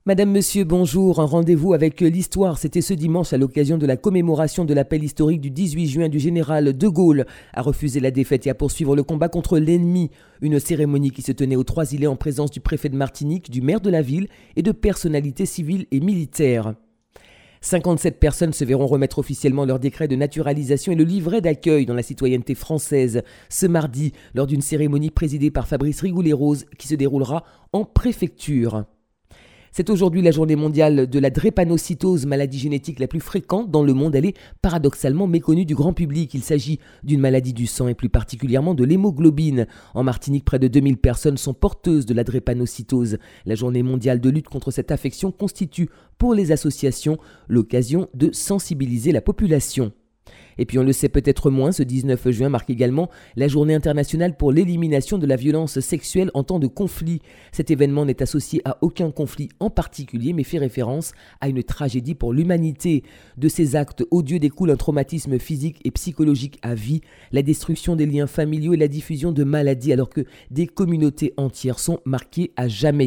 Madame, Monsieur, bonjour. Un rendez-vous avec l'histoire. C'était ce dimanche à l'occasion de la commémoration de l'appel historique du 18 juin du général de Gaulle à refuser la défaite et à poursuivre le combat contre l'ennemi. Une cérémonie qui se tenait aux Trois-Îlets en présence du préfet de Martinique, du maire de la ville et de personnalités civiles et militaires. 57 personnes se verront remettre officiellement leur décret de naturalisation et le livret d'accueil dans la citoyenneté française ce mardi lors d'une cérémonie présidée par Fabrice Rigoulet-Rose qui se déroulera en préfecture. C'est aujourd'hui la journée mondiale de la drépanocytose, maladie génétique la plus fréquente dans le monde. Elle est paradoxalement méconnue du grand public. Il s'agit d'une maladie du sang et plus particulièrement de l'hémoglobine. En Martinique, près de 2000 personnes sont porteuses de la drépanocytose. La journée mondiale de lutte contre cette affection constitue pour les associations l'occasion de sensibiliser la population. Et puis on le sait peut-être moins, ce 19 juin marque également la journée internationale pour l'élimination de la violence sexuelle en temps de conflit. Cet événement n'est associé à aucun conflit en particulier, mais fait référence à une tragédie pour l'humanité. De ces actes odieux découle un traumatisme physique et psychologique à vie, la destruction des liens familiaux et la diffusion de maladies, alors que des communautés entières sont marquées à jamais.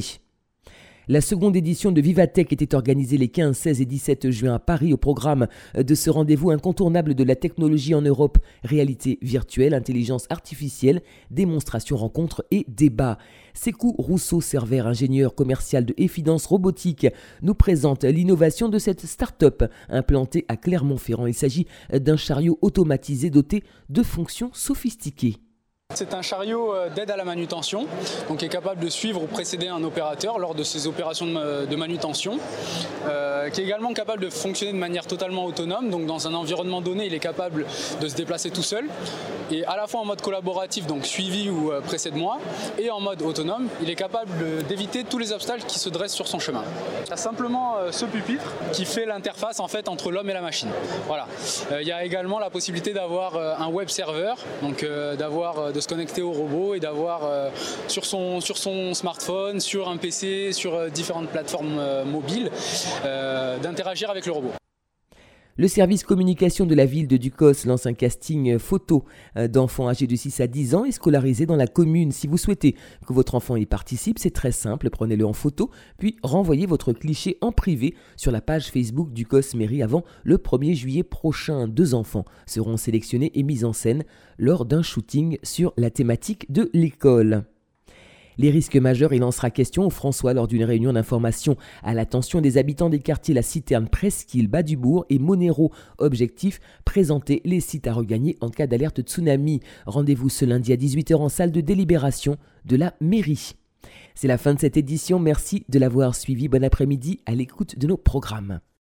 La seconde édition de Vivatech était organisée les 15, 16 et 17 juin à Paris au programme de ce rendez-vous incontournable de la technologie en Europe. Réalité virtuelle, intelligence artificielle, démonstration, rencontres et débats. Sékou Rousseau-Server, ingénieur commercial de Effidence Robotique, nous présente l'innovation de cette start-up implantée à Clermont-Ferrand. Il s'agit d'un chariot automatisé doté de fonctions sophistiquées. C'est un chariot d'aide à la manutention, donc qui est capable de suivre ou précéder un opérateur lors de ses opérations de manutention, qui est également capable de fonctionner de manière totalement autonome, donc dans un environnement donné, il est capable de se déplacer tout seul, et à la fois en mode collaboratif, donc suivi ou précède-moi, et en mode autonome, il est capable d'éviter tous les obstacles qui se dressent sur son chemin. Il y a simplement ce pupitre qui fait l'interface en fait entre l'homme et la machine. Voilà. Il y a également la possibilité d'avoir un web serveur, donc de se connecter au robot et d'avoir sur son smartphone, sur un PC, sur différentes plateformes mobiles, d'interagir avec le robot. Le service communication de la ville de Ducos lance un casting photo d'enfants âgés de 6 à 10 ans et scolarisés dans la commune. Si vous souhaitez que votre enfant y participe, c'est très simple, prenez-le en photo, puis renvoyez votre cliché en privé sur la page Facebook Ducos Mairie avant le 1er juillet prochain. 2 enfants seront sélectionnés et mis en scène lors d'un shooting sur la thématique de l'école. Les risques majeurs, il en sera question au François lors d'une réunion d'information à l'attention des habitants des quartiers La Citerne, Presqu'île, Bas-du-Bourg et Monero. Objectif, présenter les sites à regagner en cas d'alerte tsunami. Rendez-vous ce lundi à 18h en salle de délibération de la mairie. C'est la fin de cette édition, merci de l'avoir suivi. Bon après-midi à l'écoute de nos programmes.